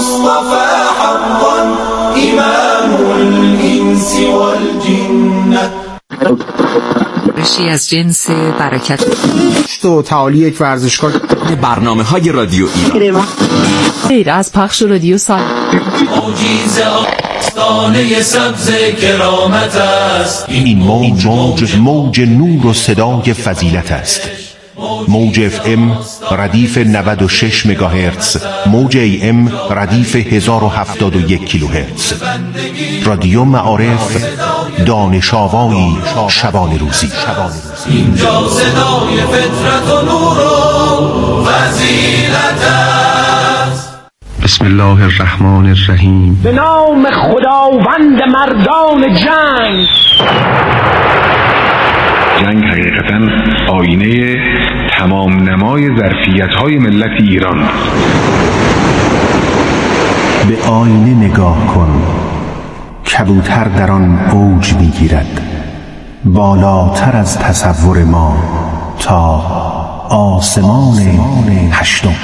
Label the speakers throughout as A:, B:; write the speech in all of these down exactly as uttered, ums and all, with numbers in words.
A: المصطفى حقا إمام الإنس والجنة.
B: رشی از جنس برکت
C: تو تعالی یک ورزشکار.
D: برنامه های رادیو ایران
B: غیر از پخش رادیو سال
A: موجیز آستانه سبز کرامت است.
E: این موج موج موج نور و صدای فضیلت است. موج اف ام ردیف نود و شش مگاهرتز، موج ای ام ردیف هزار و هفتاد و یک کیلوهرتز. رادیو معارف، دانش آوایی شبان روزی.
A: اینجا صدای فطرت و نور و فضیلت است.
E: بسم الله الرحمن الرحیم.
F: به نام خداوند مردان جنگ.
G: جنگ حقیقتاً آینه تمام نمای ظرفیت‌های ملت ایران.
E: به آینه نگاه کن، کبوتر در آن اوج می‌گیرد، بالاتر از تصور ما تا آسمان هشتم.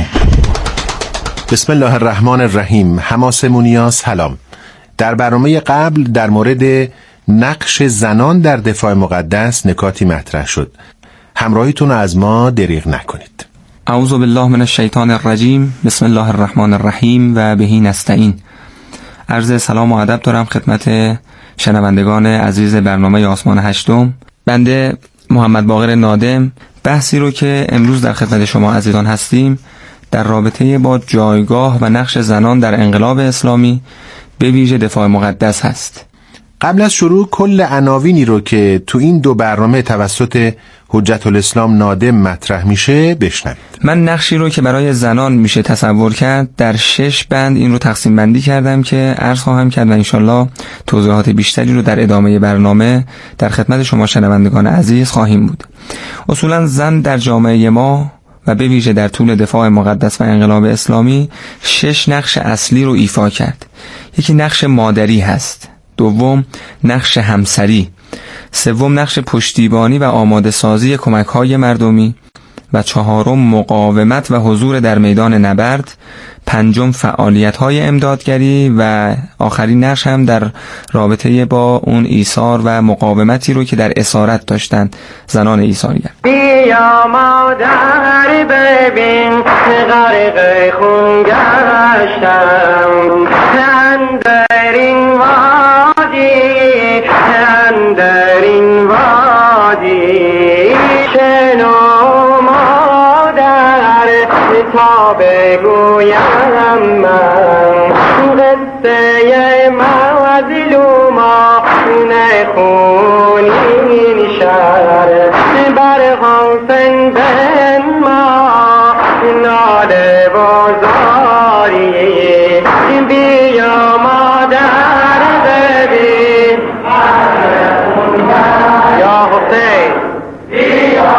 E: بسم الله الرحمن الرحیم. حماسمونیا سلام. در برنامه قبل در مورد نقش زنان در دفاع مقدس نکاتی مطرح شد. همراهیتون از ما دریغ نکنید.
H: اعوذ بالله من الشیطان الرجیم. بسم الله الرحمن الرحیم و بهی نستعین. عرض سلام و ادب دارم خدمت شنوندگان عزیز برنامه آسمان هشتم. بنده محمد باقر نادم بحثی رو که امروز در خدمت شما عزیزان هستیم در رابطه با جایگاه و نقش زنان در انقلاب اسلامی به ویژه دفاع مقدس هست.
E: قبل از شروع کل عناوینی رو که تو این دو برنامه توسط حجت الاسلام نادم مطرح میشه بشنوید.
H: من نقشی رو که برای زنان میشه تصور کرد در شش بند این رو تقسیم بندی کردم که عرض خواهم کرد و انشالله توضیحات بیشتری رو در ادامه برنامه در خدمت شما شنوندگان عزیز خواهیم بود. اصولا زن در جامعه ما و به ویژه در طول دفاع مقدس و انقلاب اسلامی شش نقش اصلی رو ایفا کرد. یکی نقش مادری هست، دوم نقش همسری، سوم نقش پشتیبانی و آماده سازی کمک‌های مردمی و چهارم مقاومت و حضور در میدان نبرد، پنجم فعالیت‌های امدادگری و آخرین نقش هم در رابطه با اون ایثار و مقاومتی رو که در اسارت داشتند زنان ایثارگر.
F: بیا مادر ببین غرق خون گشتم اندر این وادی اندر این وادی شنو مادر تا بگویم من قصه مظلومان خونین شهر بر حسین بن ما ناله بازاری بیا مادر ببین یا حسین بیا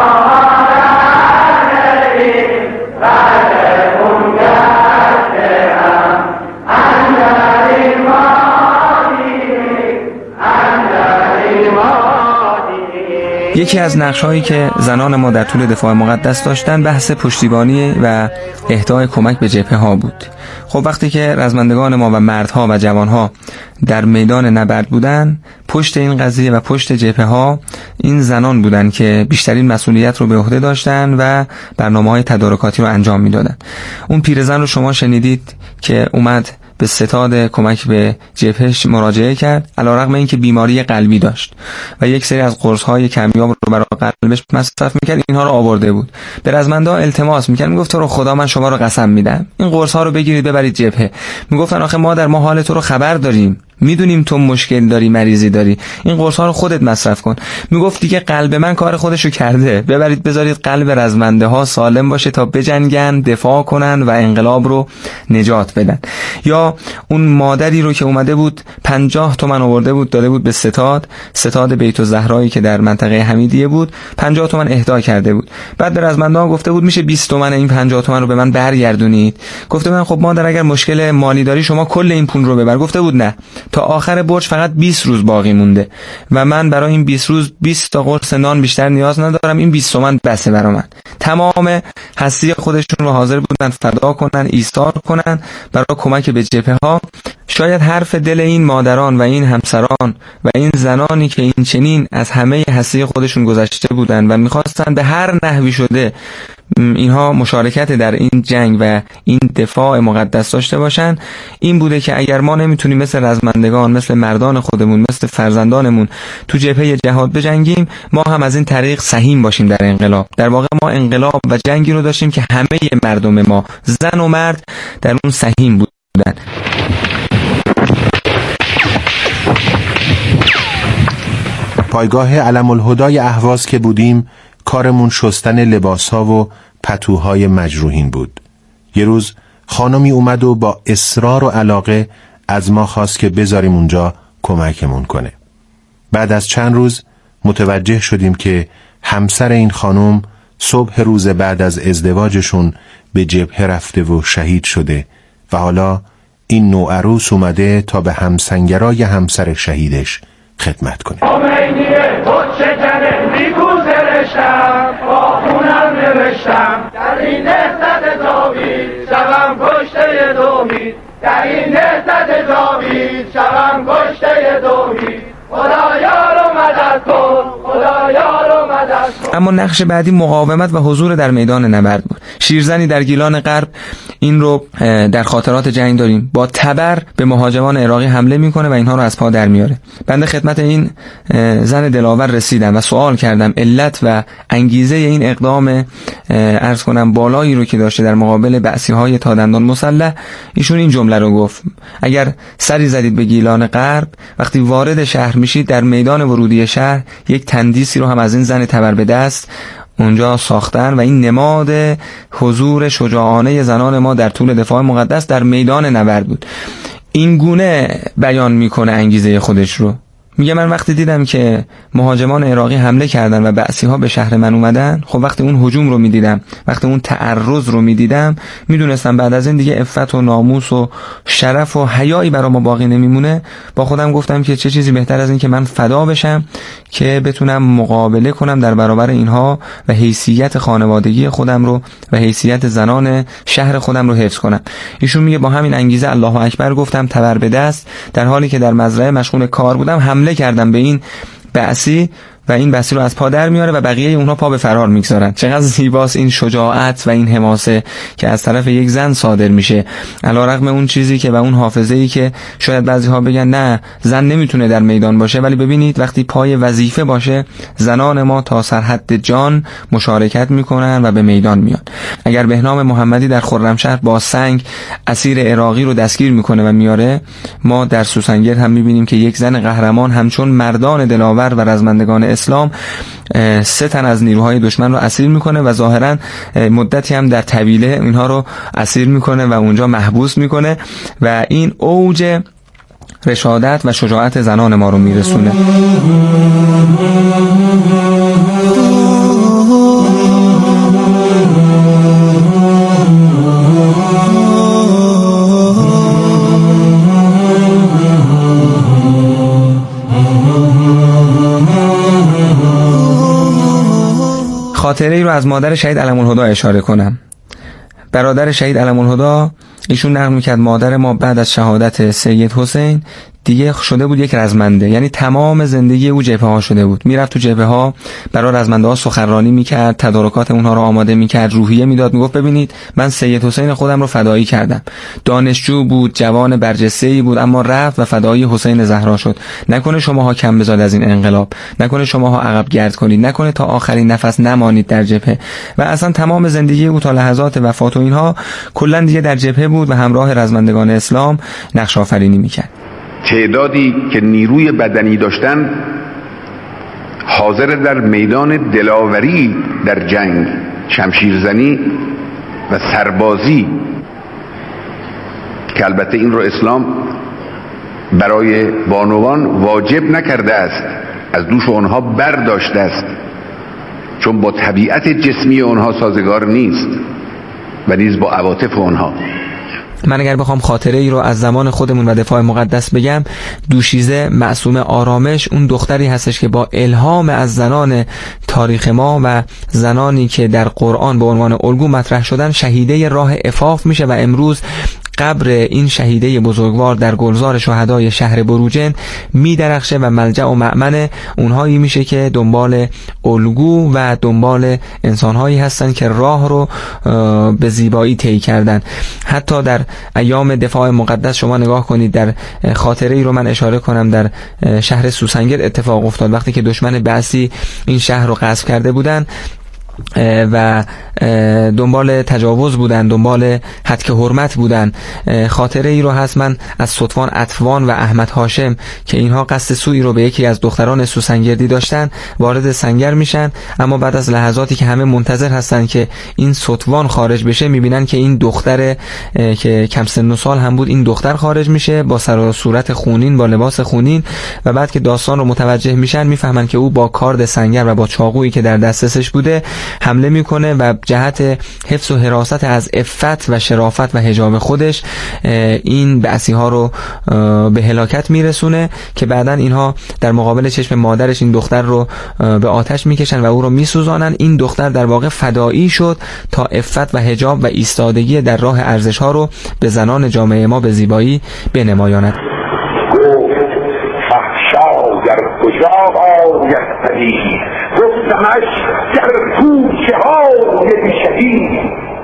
H: یکی از نقش‌هایی که زنان ما در طول دفاع مقدس داشتن بحث پشتیبانی و اهدای کمک به جبهه‌ها بود. خب وقتی که رزمندگان ما و مردها و جوانها در میدان نبرد بودن، پشت این قضیه و پشت جبهه‌ها این زنان بودن که بیشترین مسئولیت رو به عهده داشتن و برنامه‌های تدارکاتی رو انجام میدادن. اون پیرزن رو شما شنیدید که اومد به ستاد کمک به جبهش مراجعه کرد علیرغم اینکه بیماری قلبی داشت و یک سری از قرص‌های کمیاب رو برای قلبش مصرف می‌کرد، اینها رو آورده بود. به رزمندا التماس می‌کرد، میگفت تو رو خدا من شما رو قسم میدم این قرص‌ها رو بگیرید ببرید جبهه. میگفتن آخه ما در ما حال تو رو خبر داریم، میدونیم تو مشکل داری، مریضی داری، این قرص ها رو خودت مصرف کن. میگفت دیگه قلب من کار خودشو کرده، ببرید بذارید قلب رزمنده ها سالم باشه تا بجنگن، دفاع کنن و انقلاب رو نجات بدن. یا اون مادری رو که اومده بود پنجاه تومن آورده بود داده بود به ستاد ستاد بیت الزهرایی که در منطقه حمیدیه بود، پنجاه تومن اهدا کرده بود. بعد به رزمنده ها گفته بود میشه بیست تومن این پنجاه تومن رو به من برگردونید. گفته من خب مادر اگر مشکل مالی داری شما کل این پول رو ببر. گفته بود نه، تا آخر برج فقط بیست روز باقی مونده و من برای این بیست روز بیست تا قرص نان بیشتر نیاز ندارم، این بیست تومن بسه برای من. تمام هستی خودشون رو حاضر بودن فدا کنن، ایثار کنن برای کمک به جبهه ها. شاید حرف دل این مادران و این همسران و این زنانی که این چنین از همه هستی خودشون گذشته بودن و میخواستن به هر نحوی شده اینها مشارکت در این جنگ و این دفاع مقدس داشته باشن، این بوده که اگر ما نمیتونیم مثل رزمندگان، مثل مردان خودمون، مثل فرزندانمون تو جبهه جهاد بجنگیم، ما هم از این طریق سهیم باشیم در انقلاب. در واقع ما انقلاب و جنگی رو داشتیم که همه مردم ما، زن و مرد، در اون سهیم بودن.
E: پایگاه علم الهدای اهواز که بودیم، کارمون شستن لباسها و پتوهای مجروحین بود. یه روز خانمی اومد و با اصرار و علاقه از ما خواست که بذاریم اونجا کمکمون کنه. بعد از چند روز متوجه شدیم که همسر این خانم صبح روز بعد از ازدواجشون به جبهه رفته و شهید شده و حالا این نوعروس اومده تا به همسنگرای همسر شهیدش خدمت کنه.
F: خمینیه تو چکنه نیکو زرشتم با خونم نوشتم در این نهضت جاوید شوم کشته دومید، در این نهضت جاوید شوم کشته دومید. خدایا رو مدد کن، خدایا رو مدد کن.
H: اما نقش بعدی مقاومت و حضور در میدان نبرد بود. شیرزنی در گیلان غرب، این رو در خاطرات جنگ داریم، با تبر به مهاجمان عراقی حمله میکنه و اینها رو از پا در میاره. بنده خدمت این زن دلاور رسیدم و سوال کردم علت و انگیزه این اقدام عرض کنم بالایی رو که داشته در مقابل بعثی‌های تا دندان مسلح. ایشون این جمله رو گفت: اگر سری زدید به گیلان غرب، وقتی وارد شهر میشید در میدان ورودی شهر یک تندیسی رو هم از این زن تبر به دست اونجا ساختن و این نماد حضور شجاعانه زنان ما در طول دفاع مقدس در میدان نبرد بود. این گونه بیان میکنه انگیزه خودش رو. میگه من وقتی دیدم که مهاجمان عراقی حمله کردن و بعثی‌ها به شهر من اومدن، خب وقتی اون هجوم رو میدیدم، وقتی اون تعرض رو میدیدم، میدونستم بعد از این دیگه عفت و ناموس و شرف و حیایی برای ما باقی نمیمونه. با خودم گفتم که چه چیزی بهتر از این که من فدا بشم که بتونم مقابله کنم در برابر اینها و حیثیت خانوادگی خودم رو و حیثیت زنان شهر خودم رو حفظ کنم. ایشون میگه با همین انگیزه الله اکبر گفتم، تبر به دست، در حالی که در مزرعه مشغول کار بودم حمله کردم به این بعثی و این بعثی رو از پا در میاره و بقیه اونها پا به فرار میگذارن. چقدر زیباست این شجاعت و این حماسه که از طرف یک زن صادر میشه، علیرغم اون چیزی که و اون حافظه‌ای که شاید بعضی‌ها بگن نه زن نمیتونه در میدان باشه، ولی ببینید وقتی پای وظیفه باشه زنان ما تا سرحد جان مشارکت میکنن و به میدان میان. اگر بهنام محمدی در خرمشهر با سنگ اسیر عراقی رو دستگیر میکنه و میاره، ما در سوسنگرد هم میبینیم که یک زن قهرمان همچون مردان دلاور و رزمندگان اسلام سه تن از نیروهای دشمن رو اسیر میکنه و ظاهرا مدتی هم در طویله اینها رو اسیر میکنه و اونجا محبوس میکنه و این اوج رشادت و شجاعت زنان ما رو میرسونه. خاطره ای رو از مادر شهید علم الهدا اشاره کنم. برادر شهید علم الهدا ایشون نقل میکرد مادر ما بعد از شهادت سید حسین دیگه شده بود یک رزمنده، یعنی تمام زندگی او جبهه ها شده بود. میرفت تو جبهه ها برای رزمنده ها سخنرانی میکرد، تدارکات اونها رو آماده میکرد، روحیه میداد، میگفت ببینید من سید حسین خودم رو فدایی کردم. دانشجو بود، جوان برجسته‌ای بود، اما رفت و فدایی حسین زهرا شد. نکنه شماها کم بزاد از این انقلاب، نکنه شماها عقب گرد کنید، نکنه تا آخرین نفس نمانید در جبهه. و اصلا تمام زندگی او تا لحظات وفات و اینها کلا دیگه در جبهه بود و همراه رزمندگان اسلام نقش آفرینی میکرد.
G: تعدادی که نیروی بدنی داشتن حاضر در میدان دلاوری در جنگ، شمشیرزنی و سربازی، که البته این رو اسلام برای بانوان واجب نکرده است، از دوش آنها برداشته است، چون با طبیعت جسمی آنها سازگار نیست و نیز با عواطف آنها.
H: من اگر بخوام خاطره ای رو از زمان خودمون و دفاع مقدس بگم، دوشیزه معصومه آرامش اون دختری هستش که با الهام از زنان تاریخ ما و زنانی که در قرآن به عنوان الگو مطرح شدن شهیده راه عفاف میشه و امروز قبر این شهیده بزرگوار در گلزار شهدای شهر بروجرد میدرخشه و ملجأ و مأمن اونهایی میشه که دنبال الگو و دنبال انسانهایی هستن که راه رو به زیبایی طی کردن. حتی در ایام دفاع مقدس شما نگاه کنید، در خاطره ای رو من اشاره کنم، در شهر سوسنگر اتفاق افتاد وقتی که دشمن بعثی این شهر رو غصب کرده بودن و دنبال تجاوز بودن، دنبال هتک حرمت بودن. خاطره ای رو هست من از ستوان اطفوان و احمد هاشم که اینها قصد سوئی رو به یکی از دختران سوسنگردی داشتن، وارد سنگر میشن، اما بعد از لحظاتی که همه منتظر هستن که این ستوان خارج بشه میبینن که این دختر که کم سن و سال هم بود، این دختر خارج میشه با سر و صورت خونین، با لباس خونین، و بعد که داستان رو متوجه میشن میفهمن که او با کارد سنگر و با چاقویی که در دستش بوده حمله میکنه و جهت حفظ و حراست از عفت و شرافت و حجاب خودش این بعثی ها رو به هلاکت میرسونه که بعداً اینها در مقابل چشم مادرش این دختر رو به آتش میکشن و او رو میسوزانن. این دختر در واقع فدایی شد تا عفت و حجاب و ایستادگی در راه ارزش ها رو به زنان جامعه ما به زیبایی بنمایاند.
F: در کجا آید پدید، گفتمش در کوچه های بی شهید،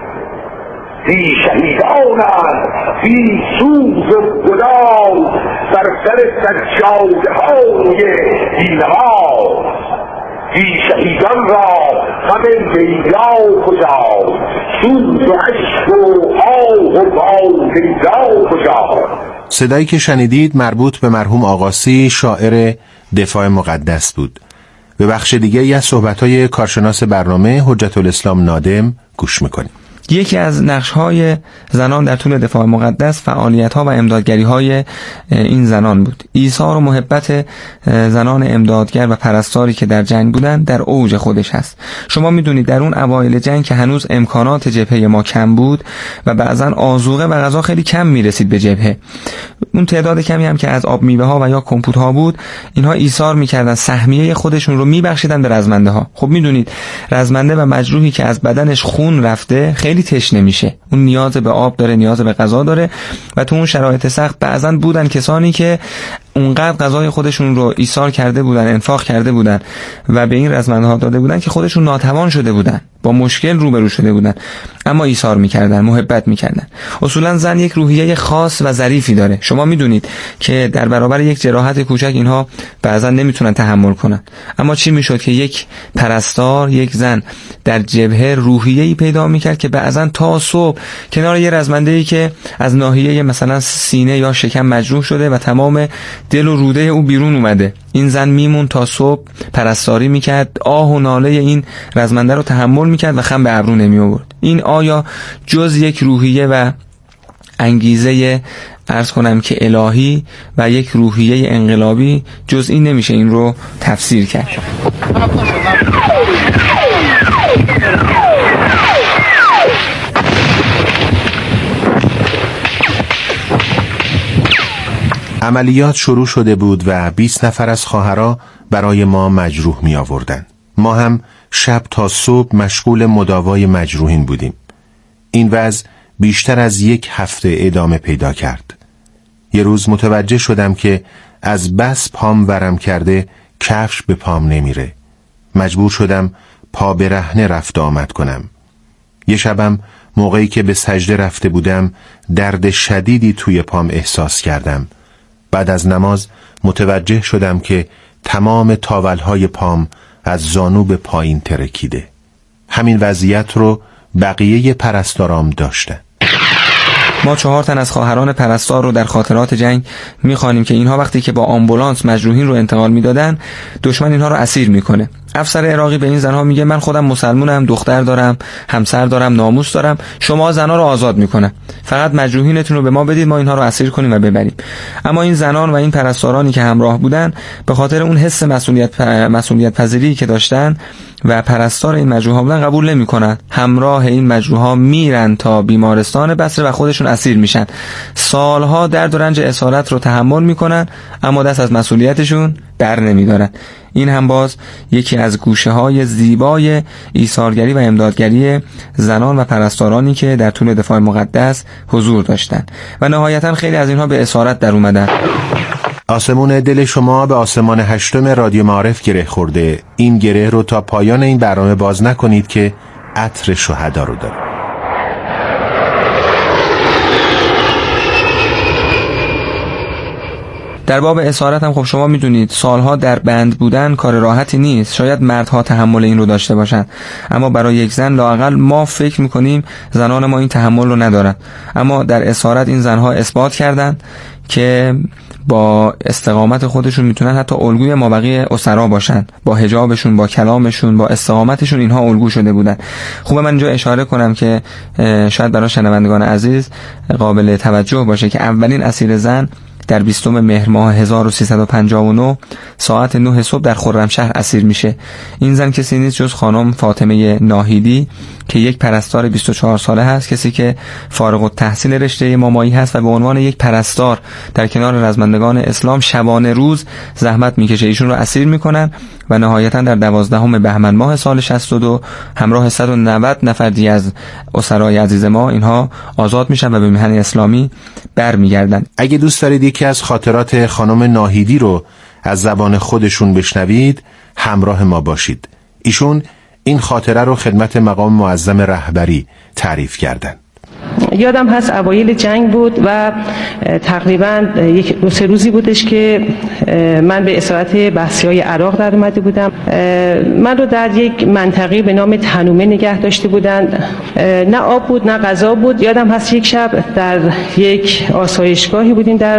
F: بی شهیدانند بی سوز و گداز، بر سر سجاده های بی نماز. بی شهیدان را غم لیلا کجا، سوز و اشک و آه و با لیلا کجا.
E: صدایی که شنیدید مربوط به مرحوم آقاسی، شاعر دفاع مقدس بود. به بخش دیگه ای از صحبت‌های کارشناس برنامه حجت الاسلام نادم گوش میکنیم.
H: یکی از نقش‌های زنان در طول دفاع مقدس فعالیت‌ها و امدادگری‌های این زنان بود. ایثار و محبت زنان امدادگر و پرستاری که در جنگ بودند در اوج خودش هست. شما می‌دونید در اون اوایل جنگ که هنوز امکانات جبهه ما کم بود و بعضاً آذوقه و غذا خیلی کم می‌رسید به جبهه، اون تعداد کمی هم که از آب میوه‌ها و یا کمپوت‌ها بود، اینها ایثار می‌کردن، سهمیه خودشون رو می‌بخشیدن به رزمنده‌ها. خب می‌دونید رزمنده و مجروحی که از بدنش خون رفته خیلی تشنه میشه، اون نیاز به آب داره، نیاز به غذا داره و تو اون شرایط سخت بعضاً بودن کسانی که اونقدر غذای خودشون رو ایثار کرده بودن، انفاق کرده بودن و به این رزمندها داده بودن که خودشون ناتوان شده بودن، با مشکل روبرو شده بودن، اما ایثار میکردن، محبت میکردن. اصولا زن یک روحیه خاص و ظریفی داره. شما میدونید که در برابر یک جراحت کوچک اینها بعضا نمیتونن تحمل کنن، اما چی میشد که یک پرستار، یک زن در جبهه روحیه‌ای پیدا میکرد که بعضا تا صبح کنار یه رزمنده‌ای که از ناحیه مثلا سینه یا شکم مجروح شده و تمام دل و روده او بیرون اومده، این زن میمون تا صبح پرستاری میکرد، آه و ناله این رزمنده رو تحمل میکرد و خم به ابرو نمی آورد. این آیا جز یک روحیه و انگیزه عرض کنم که الهی و یک روحیه انقلابی جز این نمیشه این رو تفسیر کرد؟
E: عملیات شروع شده بود و بیست نفر از خواهرها برای ما مجروح می آوردن. ما هم شب تا صبح مشغول مداوای مجروحین بودیم. این وضع بیشتر از یک هفته ادامه پیدا کرد. یه روز متوجه شدم که از بس پام ورم کرده کفش به پام نمیره. مجبور شدم پا برهنه رفت آمد کنم. یه شبم موقعی که به سجده رفته بودم درد شدیدی توی پام احساس کردم. بعد از نماز متوجه شدم که تمام تاولهای پام از زانو به پایین ترکیده. همین وضعیت رو بقیه پرستارام داشتن.
H: ما چهار تن از خواهران پرستار رو در خاطرات جنگ میخوانیم که اینها وقتی که با آمبولانس مجروحین رو انتقال میدادن، دشمن اینها رو اسیر میکنه. افسر عراقی به این زنها میگه من خودم مسلمونم، دختر دارم، همسر دارم، ناموس دارم، شما زنها رو آزاد میکنم، فقط مجروحینتون رو به ما بدید، ما اینها رو اسیر کنیم و ببریم. اما این زنان و این پرستارانی که همراه بودن به خاطر اون حس مسئولیت مسئولیت پذیری که داشتن و پرستار این مجروحا بودن قبول نمیکنن. همراه این مجروحا میرن تا بیمارستان بصره و خودشون اسیر میشن. سالها درد و رنج اسارت رو تحمل میکنن اما دست از مسئولیتشون بر نمیدارن. این هم باز یکی از گوشه های زیبای ایثارگری و امدادگری زنان و پرستارانی که در طول دفاع مقدس حضور داشتند و نهایتا خیلی از اینها به اسارت در اومدن.
E: آسمون دل شما به آسمان هشتم رادیو معارف گره خورده. این گره رو تا پایان این برنامه باز نکنید که عطر شهدا رو داره.
H: در باب اسارت هم خب شما میدونید سالها در بند بودن کار راحتی نیست. شاید مردها تحمل این رو داشته باشن اما برای یک زن لااقل ما فکر میکنیم زنان ما این تحمل رو ندارن. اما در اسارت این زنها اثبات کردن که با استقامت خودشون میتونن حتی الگوی مابقی اسرا باشن. با حجابشون، با کلامشون، با استقامتشون اینها الگو شده بودن. خوبه من اینجا اشاره کنم که شاید برای شنوندگان عزیز قابل توجه باشه که اولین اسیر زن در بیستم مهر ماه هزار و سیصد و پنجاه و نه ساعت نه صبح در خرمشهر اسیر میشه. این زن کسی نیست جز خانم فاطمه ناهیدی که یک پرستار بیست و چهار ساله هست، کسی که فارغ التحصیل رشته مامایی هست و به عنوان یک پرستار در کنار رزمندگان اسلام شبانه روز زحمت میکشه. ایشون رو اسیر میکنن و نهایتا در دوازدهم بهمن ماه سال شصت و دو همراه صد و نود نفر دیگه از اسرای عزیز ما اینها آزاد میشن و به میهن اسلامی برمیگردن.
E: اگه دوست دارید یکی از خاطرات خانم ناهیدی رو از زبان خودشون بشنوید همراه ما باشید. ایشون این خاطره رو خدمت مقام معظم رهبری تعریف کردن.
I: یادم هست اوایل جنگ بود و تقریبا یک دو سه روزی بودش که من به اسارت بحثی‌های عراق در اومده بودم. من رو در یک منطقه به نام تنومه نگه داشته بودن. نه آب بود نه غذا بود. یادم هست یک شب در یک آسایشگاهی بودیم در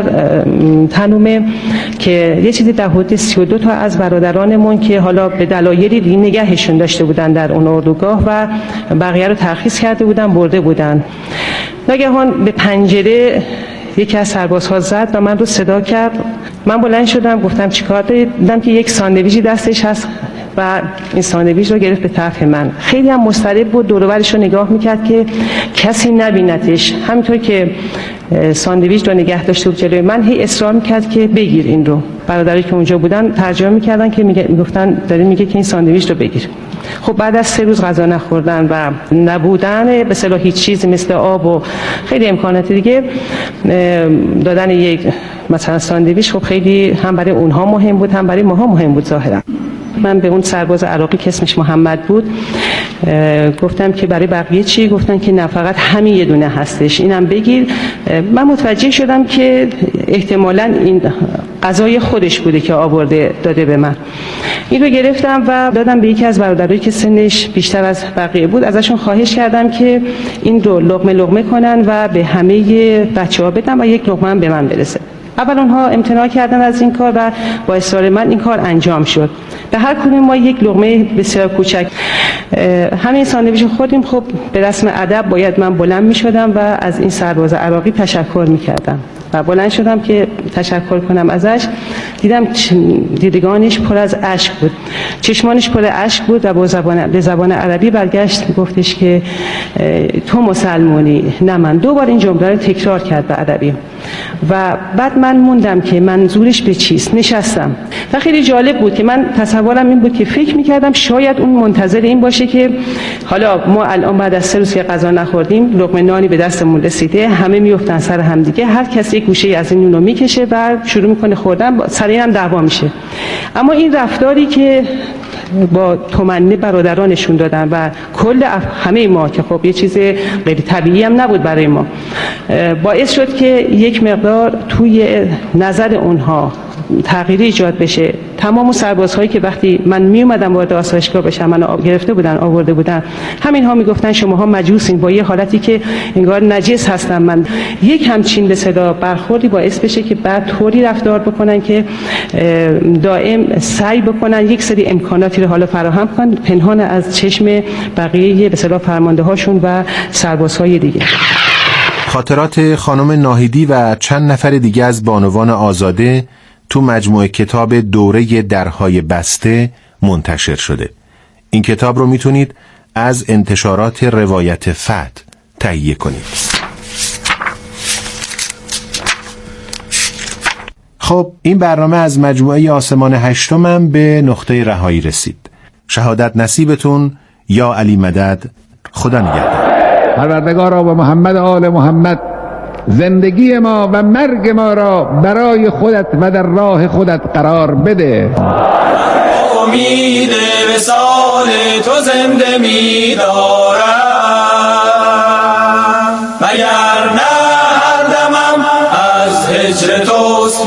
I: تنومه که یه چیزی در حدود سی و دو تا از برادرانمون که حالا به دلایلی دیگه نگهشون داشته بودن در اون اردوگاه و بقیه رو ترخیص کرده بودن برده بودن. ناگهان به پنجره یکی از سربازها زد و من رو صدا کرد. من بلند شدم گفتم چیکار دارید؟ دیدم که یک ساندویچی دستش هست و این ساندویچ رو گرفت به طرف من. خیلی هم مضطرب بود، دور و برش رو نگاه میکرد که کسی نبینتش. همینطور که ساندویچ رو نگه داشته بود جلوی من هی اصرار میکرد که بگیر این رو. برادری که اونجا بودن ترجمه میکردن که میگفتن داره میگه که این ساندویچ رو بگیر. خب بعد از سه روز غذا نخوردن و نبودن به اصطلاح هیچ چیز مثل آب و خیلی امکانات دیگه دادن یک مثلا ساندویچ خب خیلی هم برای اونها مهم بود هم برای ماها مهم بود ظاهرا. من به اون سرباز عراقی که اسمش محمد بود گفتم که برای بقیه چی؟ گفتن که نه فقط همین یه دونه هستش، اینم بگیر. من متوجه شدم که احتمالاً این غذای خودش بوده که آورده داده به من. این رو گرفتم و دادم به یکی از برادرایی که سنش بیشتر از بقیه بود. ازشون خواهش کردم که این رو لقمه لقمه کنن و به همه بچه‌ها بدن و یک لقمه هم به من برسه. اول اونها امتناع کردن از این کار و با اصرار من این کار انجام شد. به هر کدوم ما یک لقمه بسیار کوچک همین ساندویچ خودیم. خب به رسم ادب باید من بلند می شدم و از این سرباز عراقی تشکر می کردم و بلند شدم که تشکر کنم ازش. دیدم دیدگانش پر از اشک بود، چشمانش پر اشک بود و با زبان به زبان عربی برگشت گفتش که تو مسلمانی نه من. دو بار این جمله رو تکرار کرد به عربی و بعد من موندم که منظورش به چیست. نشستم و خیلی جالب بود که من تصورم این بود که فکر می‌کردم شاید اون منتظر این باشه که حالا ما الان بعد از سه روز که غذا نخوردیم لقمه نانی به دستمون رسیده، همه میافتن سر هم دیگه، هر کسی یک گوشه از این نونو میکشه و شروع میکنه خوردن، سر اینم دعوا میشه. اما این رفتاری که با تمنی برادرانشون دادن و کل همه ما که خب یه چیز غیر طبیعی هم نبود برای ما، باعث شد که یک مقدار توی نظر اونها تغییری ایجاد بشه. تمام سربازهایی که وقتی من می اومدم وارد آسایشگاه بشم منو آب گرفته بودن آورده بودن، همین ها میگفتن شماها مجوسین، با یه حالتی که انگار نجس هستم من. یک همچین به صدا برخوردی باعث بشه که بعد طوری رفتار بکنن که دائم سعی بکنن یک سری امکاناتی رو حالا فراهم کنن پنهان از چشم بقیه به صدا فرمانده هاشون و سربازهای دیگه.
E: خاطرات خانم ناهیدی و چند نفر دیگه از بانوان آزاده تو مجموعه کتاب دوره درهای بسته منتشر شده. این کتاب رو میتونید از انتشارات روایت فتح تهیه کنید. خب این برنامه از مجموعه آسمان هشتم هم به نقطه رهایی رسید. شهادت نصیبتون یا علی مدد. خدا نگهدار.
J: پروردگارا و محمد آل محمد زندگی ما و مرگ ما را برای خودت و در راه خودت قرار بده.
A: امید وصال تو زنده می دارم، مگر نه هر دمم از هجر توست.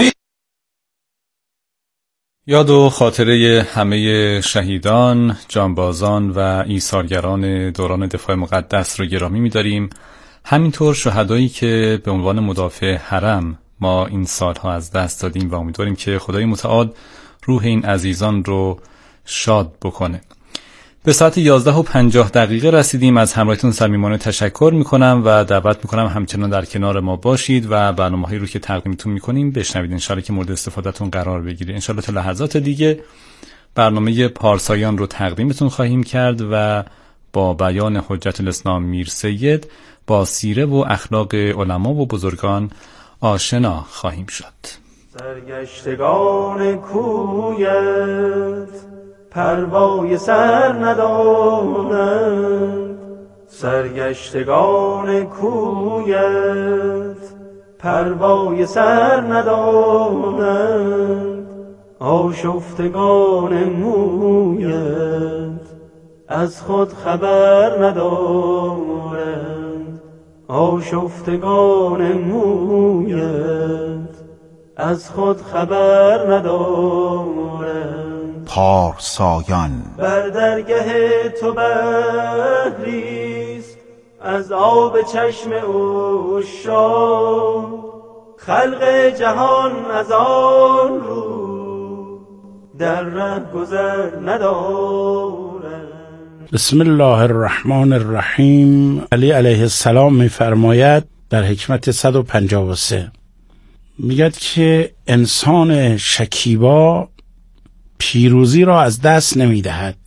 K: یاد و خاطره همه شهیدان، جانبازان و ایثارگران دوران دفاع مقدس رو گرامی می‌داریم. همینطور شهدایی که به عنوان مدافع حرم ما این سالها از دست دادیم و امیدواریم که خدای متعال روح این عزیزان رو شاد بکنه. به ساعت یازده و پنجاه دقیقه رسیدیم. از همراهیتون صمیمانه تشکر میکنم و دعوت میکنم همچنان در کنار ما باشید و برنامه‌هایی رو که تقدیمتون میکنیم بشنوید. انشالله که مورد استفادهتون قرار بگیره. انشالله تا لحظات دیگه برنامه پارسایان رو تقدیمتون خواهیم کرد و با بیان حجت الاسلام میر سید با سیره و اخلاق علما و بزرگان آشنا خواهیم شد.
F: سرگشتگان کویت پروای سر ندانند، سرگشتگان کویت پروای سر ندانند، آشفتگان مویت از خود خبر ندارند، آشفتگان مویت از خود خبر ندارند.
L: پارسایان
F: بر درگه تو بحریست از آب چشم عشاق، خلق جهان از آن رو در ره گذر ندارند.
M: بسم الله الرحمن الرحیم. علی علیه السلام می‌فرماید در حکمت صد و پنجاه و سه میگه که انسان شکیبا پیروزی را از دست نمی‌دهد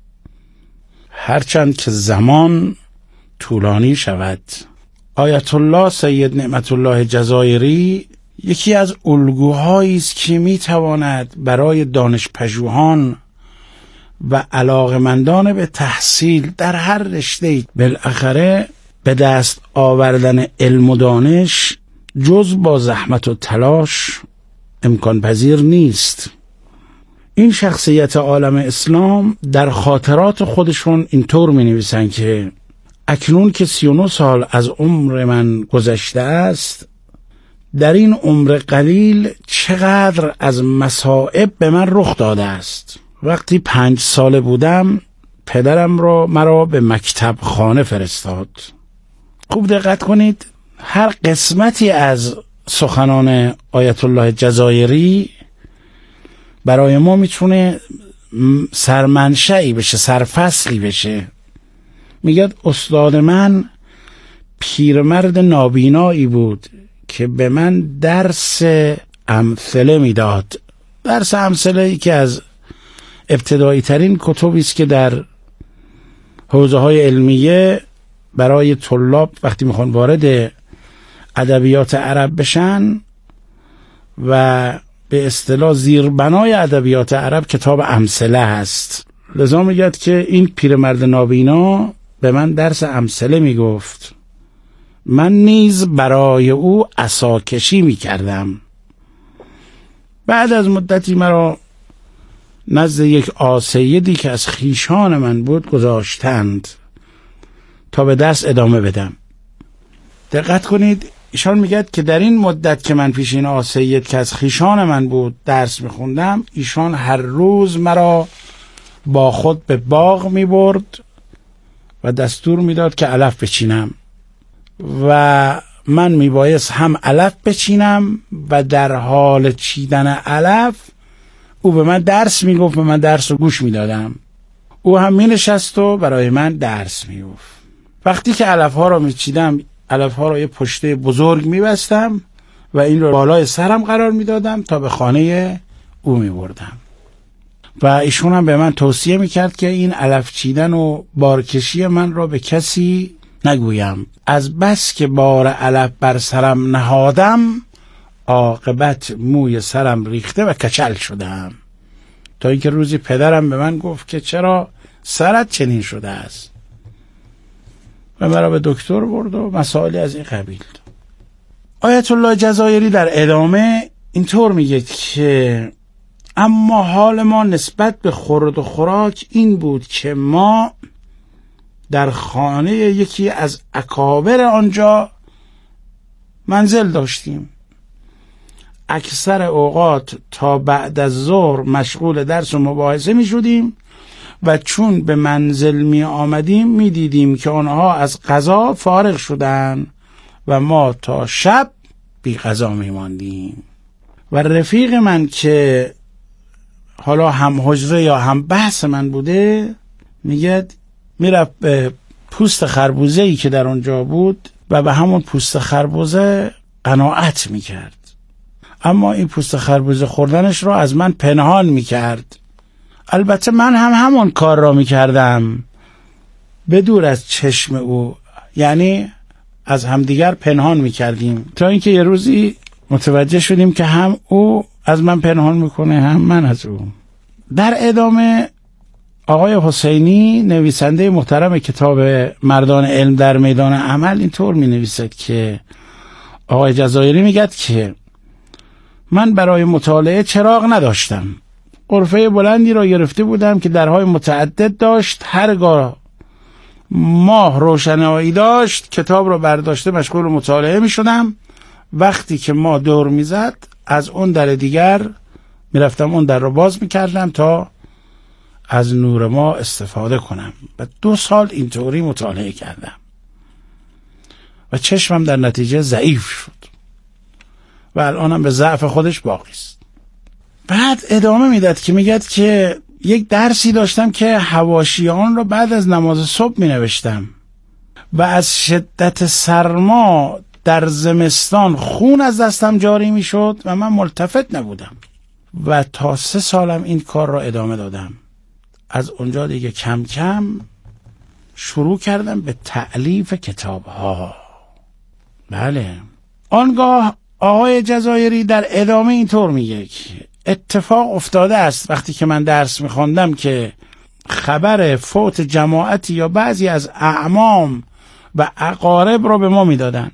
M: هرچند که زمان طولانی شود. آیت الله سید نعمت الله جزایری یکی از الگوهایی است که میتواند برای دانشپژوهان و علاقمندان به تحصیل در هر رشته‌ای بالاخره به دست آوردن علم و دانش جز با زحمت و تلاش امکان پذیر نیست. این شخصیت عالم اسلام در خاطرات خودشون اینطور می نویسن که اکنون که سی و نه سال از عمر من گذشته است، در این عمر قلیل چقدر از مصائب به من رخ داده است. وقتی پنج ساله بودم پدرم را مرا به مکتب خانه فرستاد. خوب دقت کنید، هر قسمتی از سخنان آیت الله جزایری برای ما میتونه سرمنشئی بشه، سرفصلی بشه. میگه استاد من پیرمرد نابینایی بود که به من درس امثله میداد. درس امثله ای که از ابتدایی ترین کتبی است که در حوزه های علمیه برای طلاب وقتی میخوان وارد ادبیات عرب بشن و به اصطلاح زیربنای ادبیات عرب کتاب امثله هست. لذا میگه که این پیرمرد نابینا به من درس امثله میگفت، من نیز برای او عصاکشی میکردم. بعد از مدتی مرا نزد یک آسیدی که از خیشان من بود گذاشتند تا به درس ادامه بدم. دقت کنید، ایشان میگه که در این مدت که من پیش این آقا سید که از خیشان من بود درس میخوندم، ایشان هر روز مرا با خود به باغ میبرد و دستور میداد که علف بچینم و من میبایست هم علف بچینم و در حال چیدن علف او به من درس میگفت و من درس رو گوش میدادم. او هم مینشست و برای من درس میگفت. وقتی که علف ها رو میچیدم، علف ها رو یه پشته بزرگ میبستم و این رو بالای سرم قرار میدادم تا به خانه او میبردم و ایشون هم به من توصیه میکرد که این علف چیدن و بارکشی من رو به کسی نگویم. از بس که بار علف بر سرم نهادم، عاقبت موی سرم ریخته و کچل شدم. تا اینکه روزی پدرم به من گفت که چرا سرت چنین شده است و مرا به دکتر برد و مسائلی از این قبیل. آیت الله جزایری در ادامه اینطور میگه که اما حال ما نسبت به خورد و خوراک این بود که ما در خانه یکی از اکابر آنجا منزل داشتیم. اکثر اوقات تا بعد از ظهر مشغول درس و مباحثه می شدیم و چون به منزل می آمدیم می دیدیم که آنها از غذا فارغ شدن و ما تا شب بی غذا می ماندیم. و رفیق من که حالا هم حجره یا هم بحث من بوده میگه میرفت به پوست خربوزه‌ای که در اونجا بود و به همون پوست خربوزه قناعت میکرد، اما این پوست خربوزه خوردنش رو از من پنهان میکرد. البته من هم همون کار را میکردم به دور از چشم او، یعنی از همدیگر پنهان میکردیم تا اینکه یه روزی متوجه شدیم که هم او از من پنهان میکنه هم من از او. در ادامه آقای حسینی نویسنده محترم کتاب مردان علم در میدان عمل اینطور می نویسد که آقای جزایری میگه که من برای مطالعه چراغ نداشتم. غرفه بلندی را گرفته بودم که درهای متعدد داشت. هرگاه ماه روشنایی داشت کتاب را برداشته مشغول مطالعه می شدم. وقتی که ماه دور می زد از اون در دیگر می رفتم اون در را باز می کردم تا از نور ما استفاده کنم و دو سال اینطوری مطالعه کردم و چشمم در نتیجه ضعیف شد و الانم به ضعف خودش باقی است. بعد ادامه میداد که میگد که یک درسی داشتم که حواشیان رو بعد از نماز صبح می نوشتم و از شدت سرما در زمستان خون از دستم جاری می شد و من ملتفت نبودم و تا سه سالم این کار را ادامه دادم. از اونجا دیگه کم کم شروع کردم به تألیف کتاب ها. بله. آنگاه آقای جزایری در ادامه اینطور میگه که اتفاق افتاده است وقتی که من درس میخواندم که خبر فوت جماعتی یا بعضی از اعمام و اقارب رو به ما میدادن.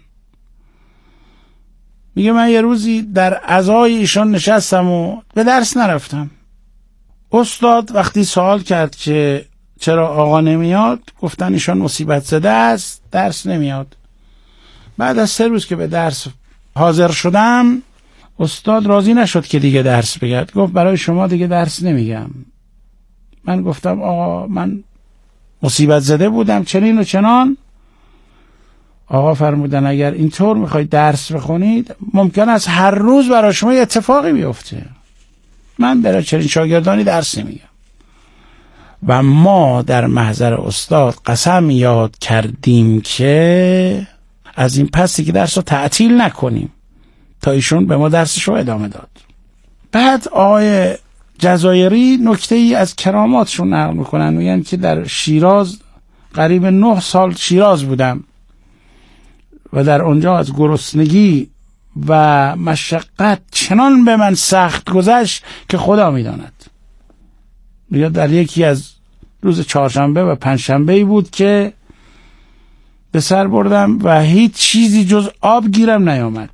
M: میگه من یه روزی در عزای ایشان نشستم و به درس نرفتم. استاد وقتی سوال کرد که چرا آقا نمیاد، گفتن ایشان مصیبت زده است درس نمیاد. بعد از سه روز که به درس حاضر شدم استاد راضی نشد که دیگه درس بگرد، گفت برای شما دیگه درس نمیگم. من گفتم آقا من مصیبت زده بودم چنین و چنان. آقا فرمودن اگر اینطور میخواید درس بخونید ممکن است هر روز برای شما یه اتفاقی بیفته. من برای چنین شاگردانی درس نمیگم. و ما در محضر استاد قسم یاد کردیم که از این پس که درس رو تعطیل نکنیم تا ایشون به ما درسش رو ادامه داد. بعد آقای جزایری نکته ای از کراماتشون نقل میکنن، میگن که در شیراز قریب نه سال شیراز بودم و در اونجا از گرسنگی و مشقت چنان به من سخت گذشت که خدا میداند. میگه در یکی از روز چهارشنبه و پنجشنبه بود که به سر بردم و هیچ چیزی جز آب گیرم نیامد.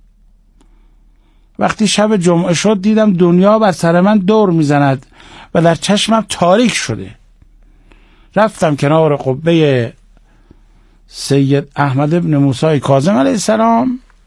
M: وقتی شب جمعه شد دیدم دنیا بر سر من دور میزند و در چشمم تاریک شده. رفتم کنار قبه سید احمد ابن موسی کاظم علیه السلام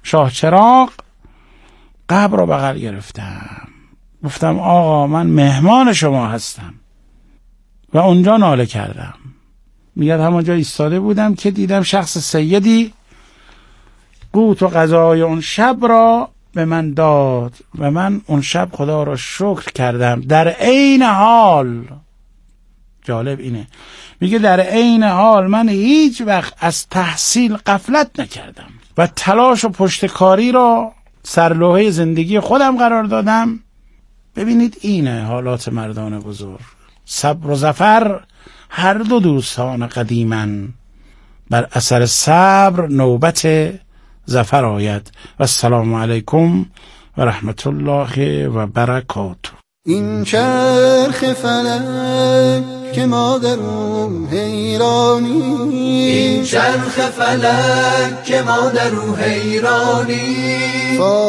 M: شاه چراغ قبر رو بغل گرفتم، گفتم آقا من مهمان شما هستم و اونجا ناله کردم. میگه همونجا ایستاده بودم که دیدم شخص سیدی قوت و غذای اون شب را به من داد و من اون شب خدا را شکر کردم. در عین حال، جالب اینه، میگه در عین حال من هیچ وقت از تحصیل غفلت نکردم و تلاش و پشتکاری را سرلوحه زندگی خودم قرار دادم. ببینید اینه حالات مردان بزرگ. صبر و ظفر هر دو دوستان قدیمن، بر اثر صبر نوبت ظفر آید. و السلام علیکم و رحمت الله و برکاته.
N: این چرخ فلک که ما در او حیرانی،
A: این چرخ فلک که ما در او حیرانی